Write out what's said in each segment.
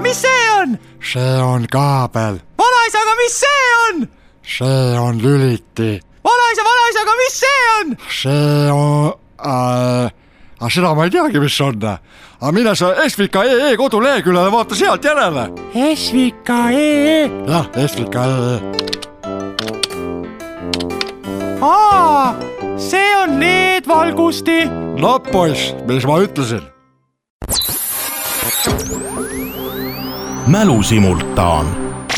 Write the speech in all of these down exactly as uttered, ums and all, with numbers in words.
mis see on? See on kaabel. Vanaisa, aga mis see on? See on lüliti. Vanaisa, vanaisa, aga mis see on? See on... Äh, aga seda ma ei teagi, mis on. Aga mine sa Esvika punkt ee koduleheküljele vaata sealt järele. Esvika punkt ee Jah, Esvika punkt ee Aa, see on leedvalgusti. No poiss, mis ma ütlesin? Mälusimultaan.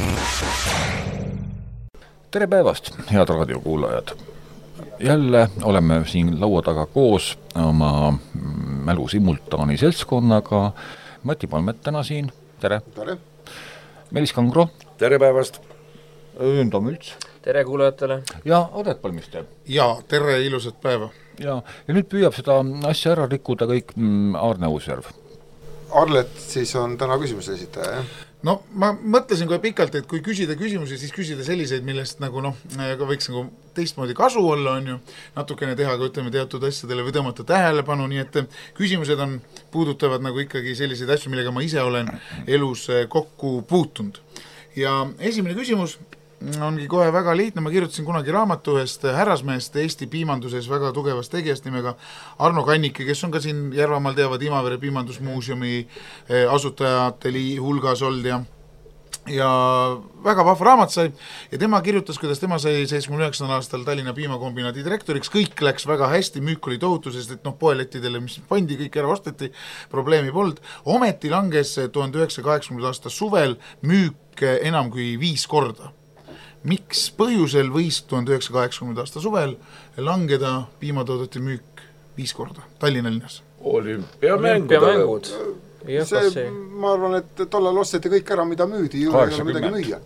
Tere päevast, head raadiokuulajad. Jälle oleme siin laua taga koos oma Mälusimultaani seltskonnaga. Mati Palmet täna siin. Tere. Tere. Meelis Kangro. Tere päevast. Öönda Mülts. Tere kuulajatele. Ja Adet Palmiste. Ja tere ilusat päeva. Ja, ja nüüd püüab seda asja ära rikkuda kõik Aarne Uusjärv. Arlet siis on täna küsimuse esitaja, jah? No ma mõtlesin kohe pikalt, et kui küsida küsimusi, siis küsida selliseid, millest nagu noh, võiks nagu teistmoodi kasu olla, on ju, natukene teha ka ütleme teatud asjadele või tõmmata tähelepanu, nii et küsimused on, puudutavad nagu ikkagi selliseid asju, millega ma ise olen elus kokku puutunud. Ja esimene küsimus ongi kohe väga lihtne, ma kirjutasin kunagi raamatu ühest härrasmehest Eesti piimanduses väga tugevast tegijast nimega Arno Kannike, kes on ka siin Järvamaal teavad Imavere piimandusmuuseumi asutajate hulgas olnud ja, ja väga vahva raamat sai ja tema kirjutas, kuidas tema sai seitsmekümne üheksandal aastal Tallinna piimakombinaadi direktoriks, kõik läks väga hästi, müük oli tohutu, sest et noh, poelettidele, mis pandi, kõik ära osteti, probleemi polnud, ometi langes tuhande üheksasaja kaheksakümnenda aasta suvel müük enam kui viis korda. Miks põhjusel võis tuhande üheksasaja kaheksakümnenda aasta suvel langeda piimatoodete müük viis korda Tallinna linnas? Olümpiamängud. See, ma arvan, et tollal osteti kõik ära, mida müüdi, ju ei ole midagi müüa.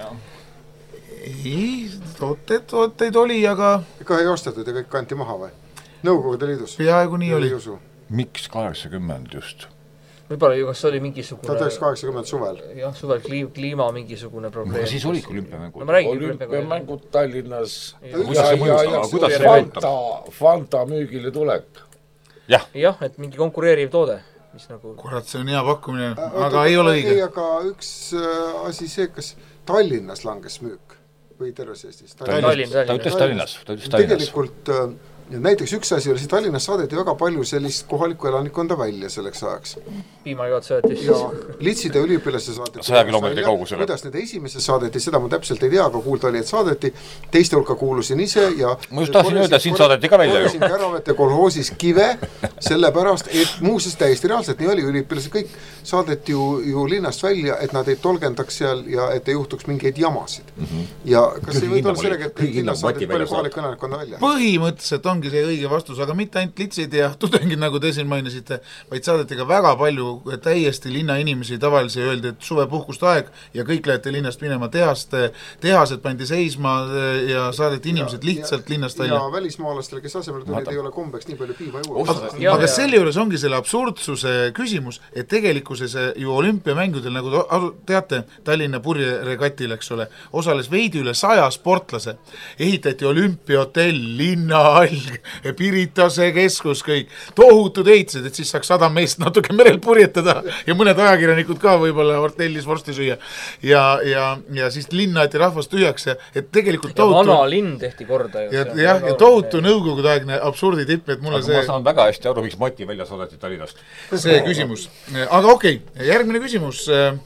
Ei, tooteid, tooteid oli, aga... Ikka ei ostetud ja kõik kanti maha või? Nõukogude liidus? Peaaegu nii oli. Miks kaheksakümmend just? Võib-olla ju kas oli mingisugune... tuhat üheksasada kaheksakümmend suvel. Jah, suvel kliima, kliima mingisugune probleem. Aga siis olid olümpiamängud. No ma räägin olümpiamängud Tallinnas. Ja, ja, ja, ja, kuidas Fanta, Fanta müügile tulek. Jah. Jah, et mingi konkureeriv toode. Mis nagu... Kurat, see on hea pakkumine, aga ei ole õige. Ei, aga üks asi see, kas Tallinnas langes müük või terves Eestis? Tallinn, ta ütles Tallinnas. Tegelikult näiteks üks asi oli, see Tallinnas saadeti väga palju sellist kohalikku elanikkonda välja selleks ajaks. Piimajood saadeti ja Litside üliõpilase saadeti saja kilomeetri kaugusele. Kuidas need esimese saadeti, seda ma täpselt ei tea, aga kuulda oli, et saadeti, teiste hulka kuulusin ise ja ma just tahtsin öelda, siin saadeti ka välja ju. Käravete kolhoosis kive, sellepärast, et muuseas täiesti reaalselt nii oli, üliõpilased kõik saadeti ju, ju linnast välja, et nad ei tolgendaks seal ja et ei juhtuks mingeid jamasid. Mm-hmm. Ja kas ei võid olla sellega, et linnas saadeti palju kohalikku elanikkonda välja? Põhimõtteliselt ongi see õige vastus, aga mitte ainult litsid ja tudengid, nagu te siin mainisite, vaid saadeti ka väga palju täiesti linna inimesi tavalisi öeldi, et suvepuhkust aeg ja kõik lähete linnast minema tehast, tehased pandi seisma ja saadeti inimesed ja, lihtsalt ja, linnast välja. Ja välismaalastele, kes asemel tulid, ei ole kombeks nii palju piima juua. Aga, aga selle juures ongi selle absurdsuse küsimus, et tegelikkuses ju olümpiamängudel, nagu teate, Tallinna purjeregatil, eks ole, osales veidi üle saja sportlase, ehitati olümpiahotell, linnahall, Piritase keskus, kõik tohutud ehitused, et siis saaks sada meest natuke merel purjetada ja mõned ajakirjanikud ka võib-olla hotellis vorsti süüa ja, ja, ja siis linna eti rahvast tühjaks ja et tegelikult tohutu... ja vana linn tehti korda ju. ja, ja, ja tohutu nõukogudeaegne absurdi tipp, et mulle aga see... ma saan väga hästi aru, miks Mati välja saadeti Tallinnast. See küsimus. Aga okei, okay, järgmine küsimus.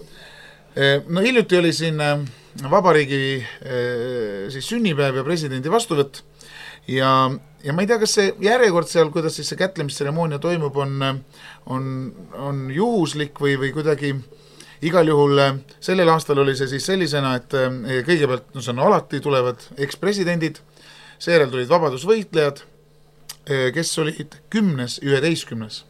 No hiljuti oli siin vabariigi siis sünnipäev ja presidendi vastuvõtt ja ja ma ei tea, kas see järjekord seal, kuidas siis see kätlemistseremoonia toimub, on, on, on juhuslik või, või kuidagi igal juhul sellel aastal oli see siis sellisena, et kõigepealt, no see on alati, tulevad ekspresidendid, seejärel tulid vabadusvõitlejad, kes olid kümnes, üheteistkümnes.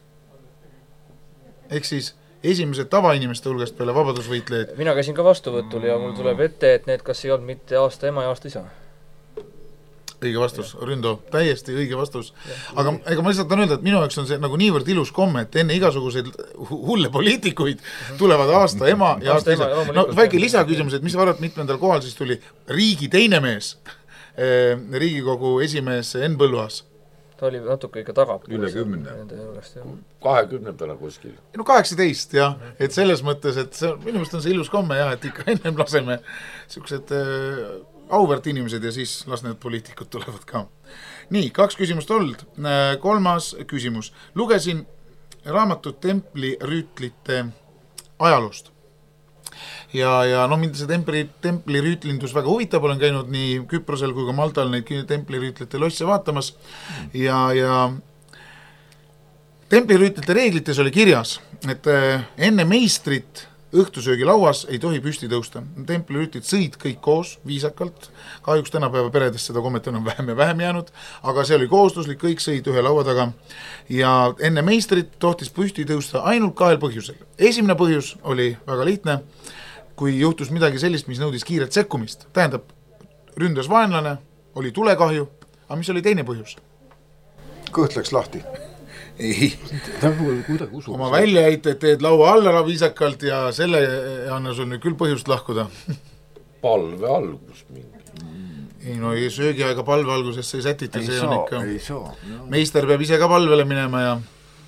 Ehk siis esimesed tavainimeste hulgast peale vabadusvõitlejaid. Mina käisin ka vastuvõtul ja mul tuleb ette, et need kas ei olnud mitte aasta ema ja aasta isa. Õige vastus, Ründo, täiesti õige vastus. Aga ega ma lihtsalt tahan öelda, et minu jaoks on see nagu niivõrd ilus komme, et enne igasuguseid hulle poliitikuid tulevad aasta ema ja aasta isa. No väike lisaküsimus, et mis arvad mitmendal kohal siis tuli riigi teine mees, Riigikogu esimees Enn Põlluaas. ta oli natuke ikka tagab. Üle kümne. kahekümne peale kuskil. No kaheksateist jah, et selles mõttes, et see, minu meelest on see ilus komme jah, et ikka ennem laseme siuksed äh, auväärt inimesed ja siis las need poliitikud tulevad ka. Nii, kaks küsimust olnud. Kolmas küsimus. Lugesin raamatut Templi rüütlite ajaloost. Ja, ja no mind see templi, templi rüütlindus väga huvitab, olen käinud nii Küprosel kui ka Maltal neid templi rüütlite losse vaatamas ja, ja templi rüütlite reeglites oli kirjas, et enne meistrit õhtusöögi lauas ei tohi püsti tõusta. Templi rüütlid sõid kõik koos viisakalt, kahjuks tänapäeva peredes seda kommet on vähem ja vähem jäänud, aga see oli kohustuslik, kõik sõid ühe laua taga ja enne meistrit tohtis püsti tõusta ainult kahel põhjusel. Esimene põhjus oli väga lihtne, kui juhtus midagi sellist, mis nõudis kiiret sekkumist. Tähendab, ründas vaenlane, oli tulekahju, aga mis oli teine põhjus? Kõht läks lahti. Ei, oma väljaheited teed laua alla viisakalt ja selle anna sul nüüd küll põhjust lahkuda. Palve algus mingi. Ei no ei söögiaega palve algusesse ei sätita, ei see saa, on ikka. Ei saa. Meister peab ise ka palvele minema ja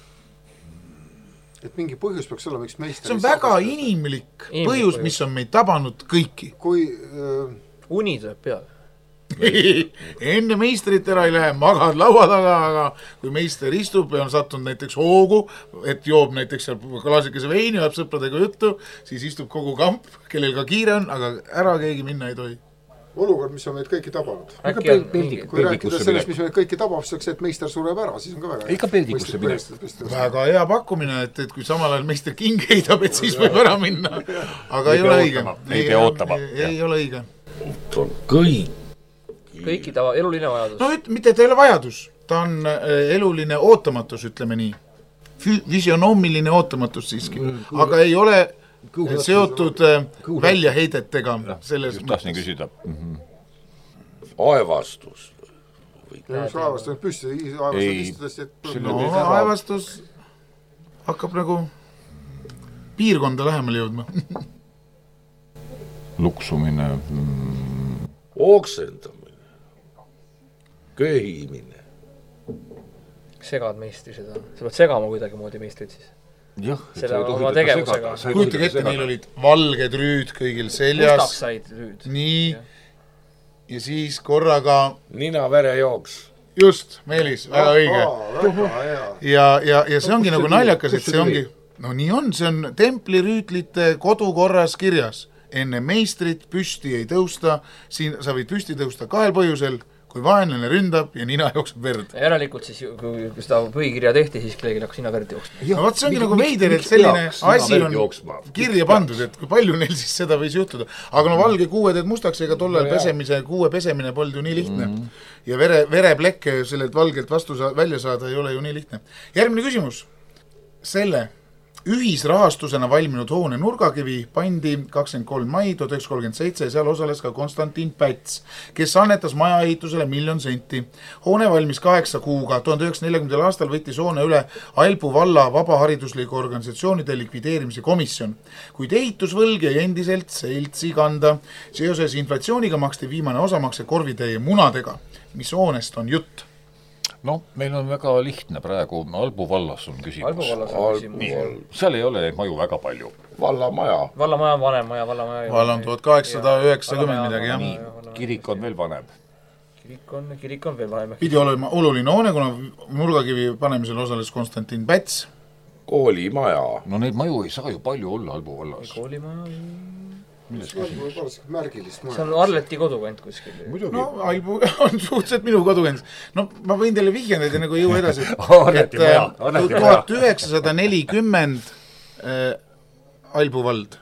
et mingi põhjus peaks olla, miks meister see on väga inimlik põhjus, mis on meid tabanud kõiki. Kui äh... uni tuleb peale. Enne meistrit ära ei lähe, magad laua taga, aga kui meister istub ja on sattunud näiteks hoogu, et joob näiteks klaasikese veini, jääb sõpradega juttu, siis istub kogu kamp, kellel ka kiire on, aga ära keegi minna ei tohi. Olukord, mis on meid kõiki tabanud. Äkki on mingi... Kui rääkida sellest, mis meid kõiki tabab, siis et meister sureb ära, siis on ka väga ikka peldikusse minna. Väga hea pakkumine, et, et kui samal ajal meister king heidab, et siis võib ära minna. Aga ei, ei ole õige. Ei pea ootama. Ei, ei ole õige. Kõik. Kõiki tava, eluline vajadus. No üt, mitte ta ei ole vajadus, ta on eluline ootamatus, ütleme nii. Visionoomiline ootamatus siiski, aga ei ole seotud väljaheidetega selles just tahtsin küsida. Aevastus. Aevastus on püsti, aevastus istudes, et no, aevastus hakkab nagu piirkonda lähemale jõudma. Luksumine. Mm. Oksendamine. Köhimine. Segad meistri seda. Sa pead segama kuidagi moodi meistrit siis. Jah, selle oma tegevusega. Kujutage ette, neil olid valged rüüd kõigil seljas. Mustaks said rüüd. Nii. Ja, ja siis korraga... Nina vere jooks. Just, Meelis, väga õige. Ja, ja, ja see ongi nagu naljakas, et see ongi... No nii on, see on templi rüütlite kodukorras kirjas. Enne meistrit püsti ei tõusta, siin sa võid püsti tõusta kahel põhjusel, kui vaenlane ründab ja nina jookseb verd. Järelikult siis, kui seda põhikirja tehti, siis kellegi hakkas nina verd jooksma. No vaat see ongi nagu veider, et selline asi on kirja pandud, et kui palju neil siis seda võis juhtuda. Aga no valge kuue teed mustaks, ega tollal pesemise, kuue pesemine polnud ju nii lihtne. Ja vere, vereplekke sellelt valgelt vastu sa, välja saada ei ole ju nii lihtne. Järgmine küsimus. Selle ühisrahastusena valminud hoone nurgakivi pandi kakskümmend kolm mai tuhat üheksasada kolmkümmend seitse ja seal osales ka Konstantin Päts, kes annetas maja ehitusele miljon senti. Hoone valmis kaheksa kuuga. tuhande üheksasaja neljakümnendal aastal võttis hoone üle Albu valla vabaharidusliku organisatsioonide likvideerimise komisjon. Kuid ehitusvõlg jäi endiselt seltsi kanda. Seoses inflatsiooniga maksti viimane osamakse korvitäie munadega. Mis hoonest on jutt? No, meil on väga lihtne praegu, Albu vallas on küsimus. Albu vallas on küsimus. Seal ei ole maju väga palju. Vallamaja. Vallamaja on vanem maja, vallamaja. Valla on tuhat kaheksasada üheksakümmend midagi, jah. Kirik on veel vanem. Kirik on, kirik on veel vanem. Pidi olema oluline hoone, kuna nurgakivi panemisel osales Konstantin Päts. Koolimaja. No neid maju ei saa ju palju olla Albu vallas. Koolimaja... märgilist see on Arleti kodukant kuskil. No Albu on suhteliselt minu kodukant. No ma võin teile vihjenda, et nagu jõu edasi. Arleti maja. tuhat üheksasada nelikümmend äh, Albu vald.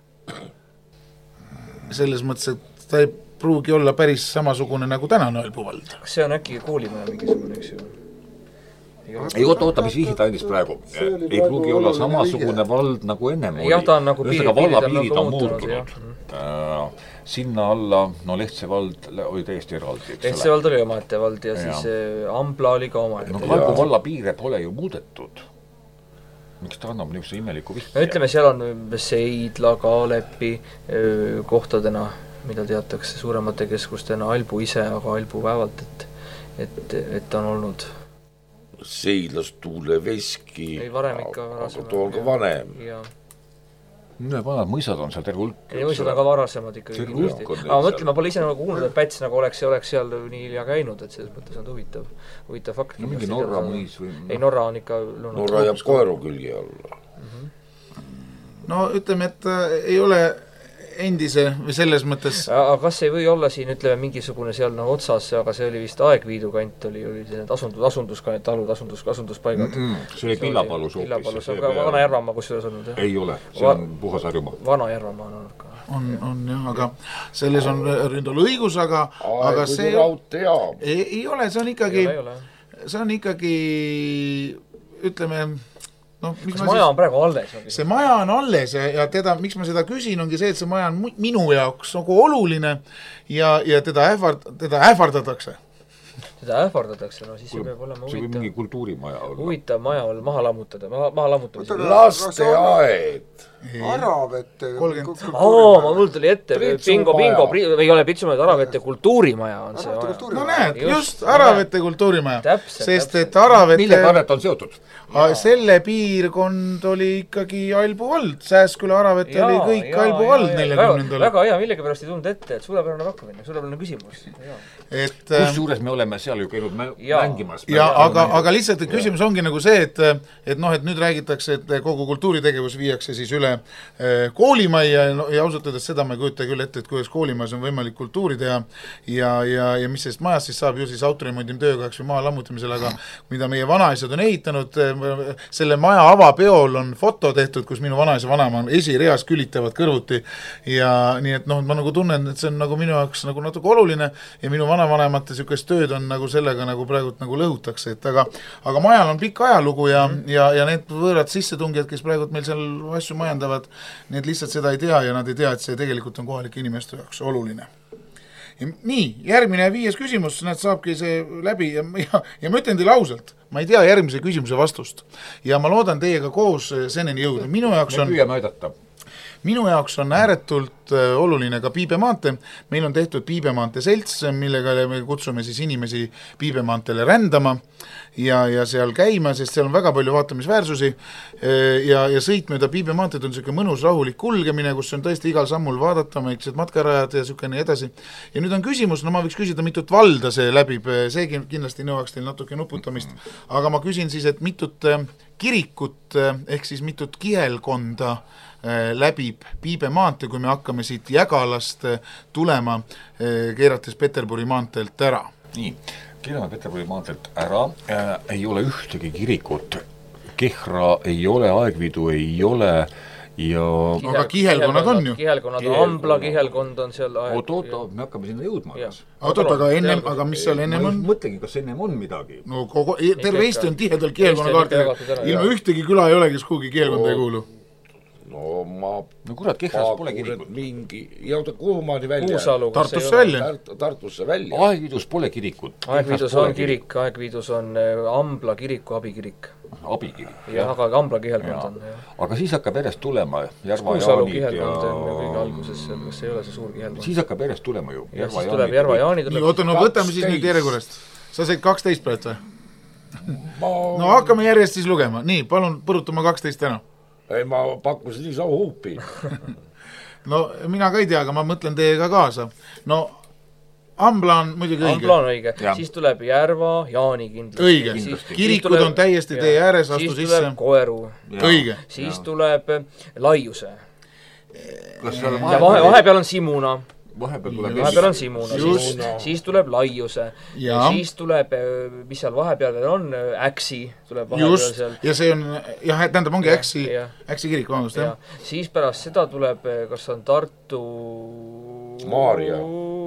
Selles mõttes, et ta ei pruugi olla päris samasugune nagu tänane Albu vald. Kas see on äkki koolimaja mingisugune, eks ju? Ei oota, oota, mis vihid andis praegu. Ei pruugi olla samasugune vald nagu ennem oli. Jah, ta on nagu piirid, valla piirid on muutunud. Sinna alla, no Lehtse vald oli täiesti eraldi. Lehtse vald oli omaette vald ja siis Ambla oli ka omaette. No Albu valla piire pole ju muudetud. Miks ta annab niisuguse imeliku vihja? No ütleme, seal on Seidla, Kaalepi kohtadena, mida teatakse suuremate keskustena, Albu ise, aga Albu päevalt, et, et, et on olnud Seidlas Tuule Veski. Ei, varem ikka varasem. Aga too on ka vanem. Jaa. Need vanad mõisad on seal terve hulk. Ei, mõisad on ka varasemad ikkagi kindlasti. Aga mõtled, ma pole ise nagu kuulnud, et Päts nagu oleks, oleks seal nii hilja käinud, et selles mõttes on huvitav, huvitav fakt. No mingi Norra mõis või... Ei, Norra on ikka... Norra jääb koeru külgi alla. No ütleme, et ei ole endise või selles mõttes... Aga kas ei või olla siin, ütleme, mingisugune seal no, otsas, aga see oli vist Aegviidu kant, oli, oli see asundus, asunduskant, talud, asundus, asunduspaigad. Mm -mm. See oli Pillapalus hoopis. Pillapalus, aga Vana Järvamaa, kus see olnud? Ei ole, see on puhas Harjumaa. Vana Järvamaa on olnud ka. On, on jah, aga selles on Rindol õigus, aga, aga see ei, ei ole, see on ikkagi, see on ikkagi, ütleme, no, kas maja siis, on praegu alles? See maja on alles ja, ja teda, miks ma seda küsin, ongi see, et see maja on minu jaoks nagu oluline ja, ja teda, ähvard, teda ähvardatakse. Seda ähvardatakse, no siis see peab olema huvitav. See võib mingi kultuurimaja olla. Huvitav maja olla, maha lammutada, maha, maha lammutada. Lasteaed. Aravete. Oo, ma mul tuli ette, bingo, bingo, ei ole Pitsumaja, Aravete kultuurimaja on see maja. No näed, just Aravete kultuurimaja. Täpselt, sest et Aravete... Mille karret on seotud? Selle piirkond oli ikkagi Albu vald, Sääsküla Aravete oli kõik jaa, Albu vald neljakümnendal. Väga hea, millegi pärast ei tulnud ette, et suurepärane pakkumine, suurepärane küsimus. Kus juures me oleme seal ju käinud mängimas. Ja, aga, aga lihtsalt et küsimus ongi nagu see, et, et noh, et nüüd räägitakse, et kogu kultuuritegevus viiakse siis üle koolimajja ja, ja ausalt öeldes seda ma ei kujuta küll ette, et kuidas koolimajas on võimalik kultuuri teha ja, ja, ja mis sellest majast siis saab ju siis autoremondim töökohaks või maa lammutamisel, aga mida meie vanaisad on ehitanud, selle maja avapeol on foto tehtud, kus minu vanaisa vanema on esireas külitavad kõrvuti ja nii et noh, ma nagu tunnen, et see on nagu minu jaoks nagu natuke oluline ja minu vanavanemate sükest tööd on nagu sellega nagu praegult nagu lõhutakse, et aga, aga majal on pikk ajalugu ja, ja, ja need võõrad sissetungijad, kes praegult meil seal asju majandavad, need lihtsalt seda ei tea ja nad ei tea, et see tegelikult on kohalike inimeste jaoks oluline. Ja nii, järgmine viies küsimus, näed, saabki see läbi ja, ja, ja ma ütlen teile ausalt, ma ei tea järgmise küsimuse vastust ja ma loodan teiega koos seneni jõuda. Minu jaoks on... Me püüame aidata. Minu jaoks on ääretult oluline ka Piibemaante. Meil on tehtud Piibemaante selts, millega me kutsume siis inimesi Piibemaantele rändama ja, ja seal käima, sest seal on väga palju vaatamisväärsusi ja, ja sõit mööda Piibemaanteid on selline mõnus rahulik kulgemine, kus on tõesti igal sammul vaadata, meiksed matkarajad ja selline edasi. Ja nüüd on küsimus, no ma võiks küsida, mitut valda see läbib, see kindlasti nõuaks teil natuke nuputamist, aga ma küsin siis, et mitut kirikut ehk siis mitut kihelkonda läbib Piibemaante, kui me hakkame siit Jägalast tulema, keerates Peterburi maanteelt ära. Nii, keerame Peterburi maanteelt ära, äh, ei ole ühtegi kirikut, Kehra ei ole, Aegviidu ei ole ja... Aga kihelkonnad on ju. Kihelkonnad on, Ambla kihelkond on seal... Oot, oot, me hakkame sinna jõudma. Oot, oot, aga ennem, aga mis seal ennem on? Ma mõtlengi, kas ennem on midagi? No kogu, terve Eesti on tihedal kihelkonnakaartidega. Ilma ühtegi küla ei ole, kes kuhugi kihelkonda ei kuulu. No ma no kurat, Kehras pole kirikut. Mingi, jõuda kuhumaani välja. Kuusalu, Tartusse välja. Tart, Tartusse välja. Aegviidus pole kirikut. Aegviidus on kirik, Aegviidus on Ambla kiriku abikirik. Abikirik. Ja, aga Ambla kihelkond on. Ja. Aga siis hakkab järjest tulema Järva Kuusalu Jaanid ja... kihelkond on kõige alguses, kas ei ole see suur kihelkond. Siis hakkab järjest tulema ju. Ja siis tuleb Järva Jaanid. Nii, oota, no võtame siis nüüd järjekorrast. Sa said kaksteist praegu või? No hakkame järjest siis lugema. Nii, palun põrutama kaksteist täna. Ei, ma pakkusin nii sau huupi. No mina ka ei tea, aga ma mõtlen teiega kaasa. No Ambla on muidugi õige. Ambla on õige. Ja. Siis tuleb Järva Jaani kindlasti. Õige. Siis, Kirikud tuleb, on täiesti teie ääres, astu siis sisse. Siis tuleb Koeru. Ja. Õige. Siis ja. Tuleb Laiuse. Kas seal ja vahe, vahepeal on Simuna. Vahepeal tuleb, vahepeal on Simuna. Siis, siis tuleb Laiuse. Ja. Ja siis tuleb, mis seal vahepeal veel on, Äksi tuleb vahepeal just. Seal. Ja see on, jah, tähendab, ongi Äksi, Äksi kirik, vangust, jah. Siis pärast seda tuleb, kas on Tartu... Maaria.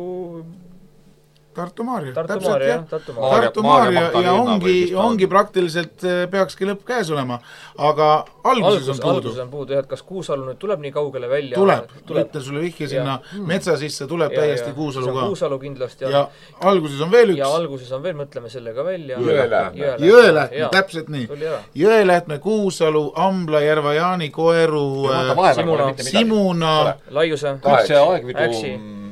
Tartu Maaria, Tartu täpselt Maaria, jah. Tartu Maaria, Tartu Maaria ja ongi, ongi praktiliselt peakski lõpp käes olema, aga alguses Algus, on puudu. Alguses on puudu, jah, et kas Kuusalu nüüd tuleb nii kaugele välja? Tuleb, tuleb. Ütlen sulle vihje sinna ja. Metsa sisse, tuleb ja, täiesti ja. Kuusalu ka. Kuusalu kindlasti. Ja, ja alguses on veel üks. Ja alguses on veel, mõtleme sellega välja. Jõelähtme. Jõelähtme, täpselt nii. Jõelähtme, Kuusalu, Ambla, Järva Jaani, Koeru, Simuna, Simuna, Laiuse, kõik see Aegvidu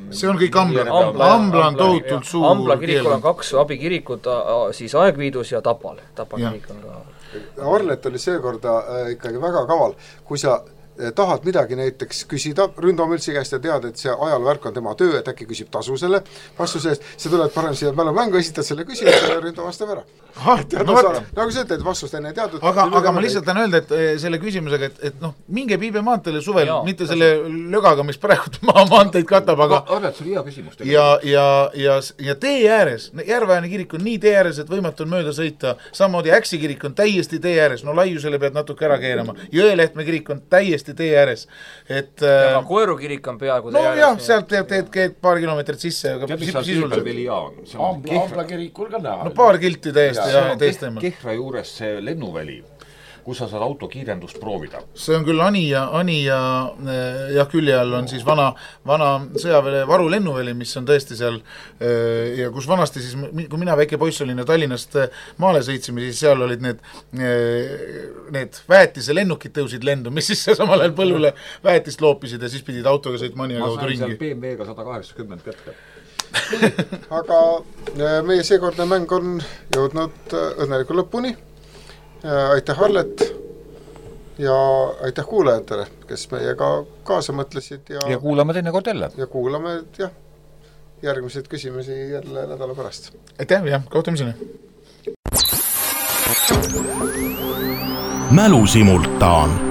see on kõik Ambla, Ambla, Ambla on tohutult suur. Ambla kirikul on kaks abikirikut, siis Aegviidus ja Tapal. Tapa kirik on ka. Arlet oli seekorda äh, ikkagi väga kaval, kui sa tahad midagi näiteks küsida Ründo Mültsi käest ja tead, et see ajalvärk on tema töö, et äkki küsib tasu selle vastuse eest, sa tuled parem siia mälumängu, esitad selle küsimuse ja Ründo vastab ära. Ah, no sa, nagu sa ütled, vastust enne teadnud. Aga, aga ma lihtsalt tahan öelda, et selle küsimusega, et, et noh, minge Piibe maanteele suvel, Jaa, mitte selle lögaga, mis praegu maa maanteid katab, aga Arvet, see oli hea küsimus. Ja, ja, ja, ja tee ääres, Järveääne kirik on nii tee ääres, et võimatu on mööda sõita, samamoodi Äksi kirik on täiesti tee ääres, no laiusele pead natuke ära keerama, Jõelehtme kirik on täiesti tee ääres. Et, ja Koeru kirik on peaaegu no jah, sealt teed, teed, teed paar kilomeetrit sisse. Tead, mis seal Ambla kirikul ka näha. No paar kilti täiesti, jah, täiesti. Kehra juures see lennuväli, kus sa saad autokiirendust proovida. See on küll Ani ja, Ani ja jah, külje all on siis vana, vana sõjaväe varu lennuväli, mis on tõesti seal ja kus vanasti siis, kui mina väike poiss olin ja Tallinnast maale sõitsime, siis seal olid need, need väetise lennukid tõusid lendu, mis siis samal ajal põllule väetist loopisid ja siis pidid autoga sõitma Ani ja kaudu ringi. Ma sain seal B M W-ga sada kaheksakümmend kätte. Aga meie seekordne mäng on jõudnud õnneliku lõpuni. Aitäh Arlet ja aitäh kuulajatele, kes meiega kaasa mõtlesid ja, ja kuulame teine kord jälle ja kuulame jah, järgmised küsimusi jälle nädala pärast. Aitäh, jah, kohtumiseni. Mälusimultaan